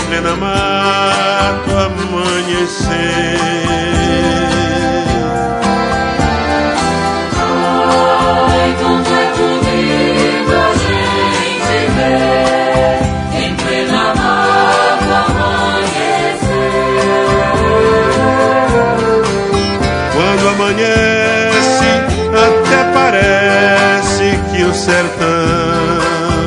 plena mar do amanhecer. Ai, como é bonito a gente ver em plena mar do amanhecer. Quando amanhece, até parece que o sertão,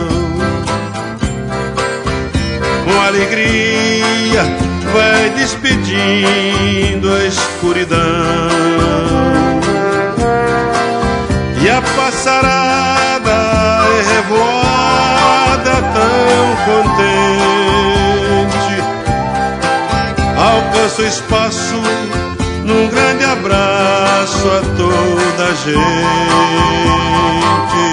com alegria, vai despedindo a escuridão. E a passarada é revoada tão contente, alcança o espaço num grande abraço a toda a gente.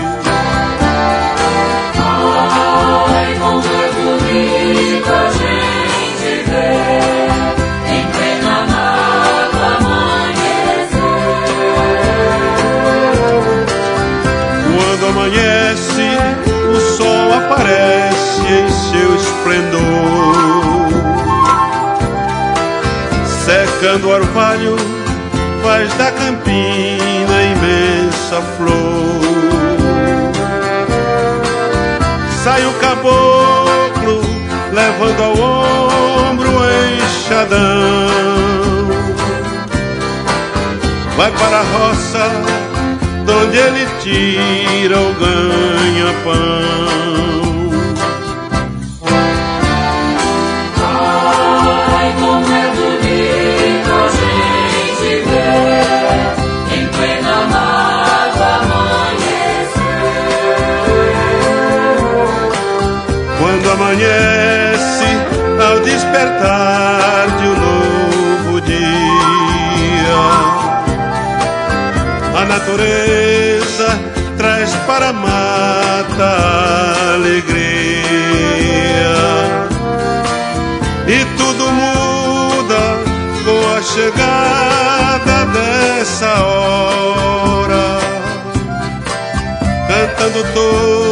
Ai, como é bonito a gente ver em plena mar do amanhecer. Quando amanhece, o sol aparece em seu esplendor, secando o orvalho, faz da campina imensa flor. Sai o caboclo, levando ao ombro o enxadão, vai para a roça, donde ele tira o ganha-pão. Ai, como é bonito a gente ver em plena mar do amanhecer. Quando amanhece, ao despertar de um novo dia, a natureza traz para a mata a alegria, e tudo muda com a chegada dessa hora, cantando todos